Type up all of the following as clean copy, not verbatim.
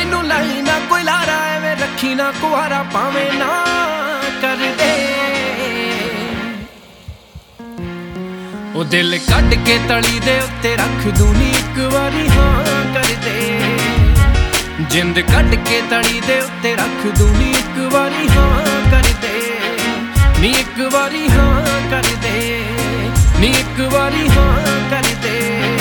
मैनू लाई ना कोई लारा एवें रखी ना कुआरा भावें ना कर दे। ओ दिल कट के तली दे उत्ते रख दूनी एक बारी हाँ कर दे। जिंद कट के तली दे उत्ते रख दूनी एक बारी हाँ कर दे। नी एक बारी हाँ कर दे, नी एक बारी हाँ कर दे।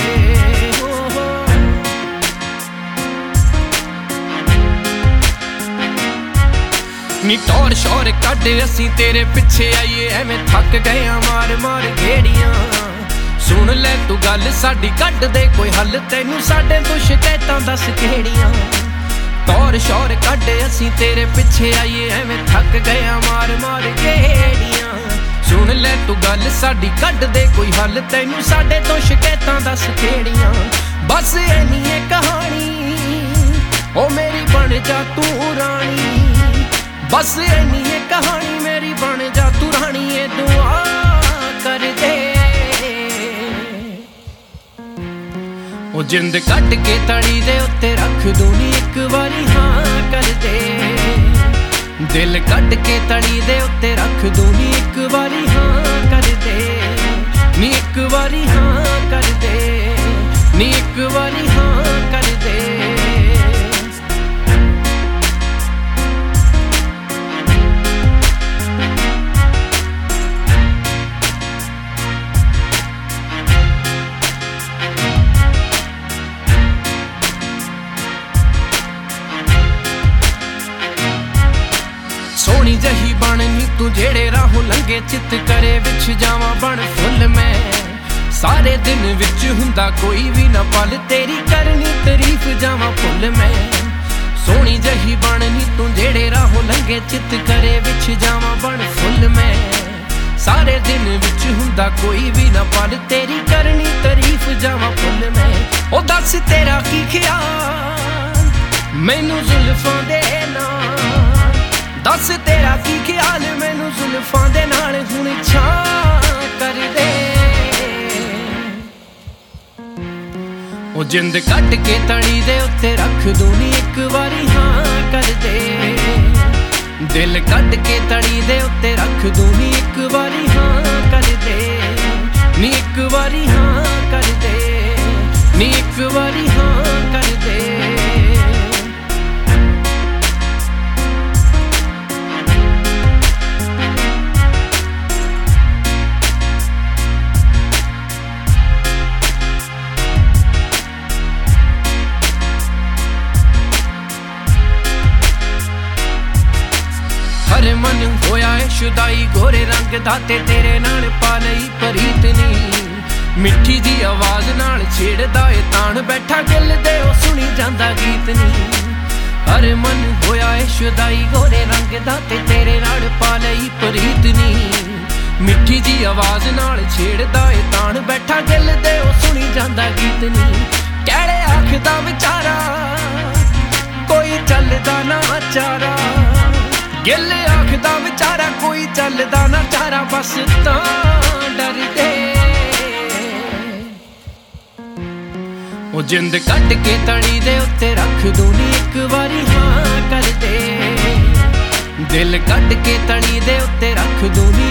नी टौर शौर कट असी तेरे पिछे आईए एवें थक गए मार मार घेड़ियां। सुन ले तू गल साडी कट दे कोई हल तैनू साडे तो शिकायतां दस केड़ियां। टौर शौर कट असी तेरे पिछे आईए एवें थक गए मार मार घेड़ियां। सुन ले तू गल साडी कट दे कोई हल तैनू साडे तो शिकायतां दस केड़ियां। बस इन्नी है कहानी ओ मेरी बन जा तू रानी। बस इन्नी है कहानी मेरी बन जा तू रानी। ये दुआ कर दे ओ जिंद कट के तड़ी दे उत्ते रख दूनी एक बारी हाँ कर दे। दिल कट के तड़ी दे उत्ते रख दूनी एक बारी हाँ कर दे। नी एक बारी हाँ कर दे, नी एक बारी हाँ कर दे। सोहनी जही बन नी तू जेड़े राहों लंघे चित करे विच जावा बन फुल मैं। सारे दिन विच हुंदा कोई भी ना पल तेरी करनी तारीफ जावा फुल मैं। सोहनी जही बन नी तू जेड़े राहों लंघे चित करे विच जावा बन फुल मैं। सारे दिन विच हुंदा कोई भी ना पल तेरी करनी तारीफ जावा फुल मैं। ओ दस तेरा की ख्याल मैनू जुल्फां दे नाल। दस तेरा की ख्याल मैनू जुल्फां दे नाल हुण छां कर दे। ओ जिंद कट के तड़ी दे उत्ते रख दूनी एक बारी हाँ कर दे। दिल कट के तड़ी दे उत्ते रख दूनी एक बारी हाँ कर दे। नी एक बारी हाँ कर दे, नी एक बारी हाँ कर दे। हर मन होया है शुदाई गोरे रंग दा ते तेरे नाल पा लई प्रीत नी। मिठी जी आवाज नाल छेड़दा ए तान बैठा दिल दे ओ सुनी जांदा गीत नी। हर मन होया है शुदाई गोरे रंग दा ते तेरे नाल पा लई प्रीत नी। मिठी जी आवाज नाल छेड़दा ए तान बैठा दिल दे ओ सुनी जांदा गीत नी। कहड़े आखदा विचारा कोई चलदा ना चारा। गिल आखदा विचारा कोई चलदा ना चारा। बस तां डर दे ओ जिंद कट के तड़ी दे उत्ते रख दूनी एक बारी हाँ कर दे। दिल कट के तड़ी दे उत्ते रख दूनी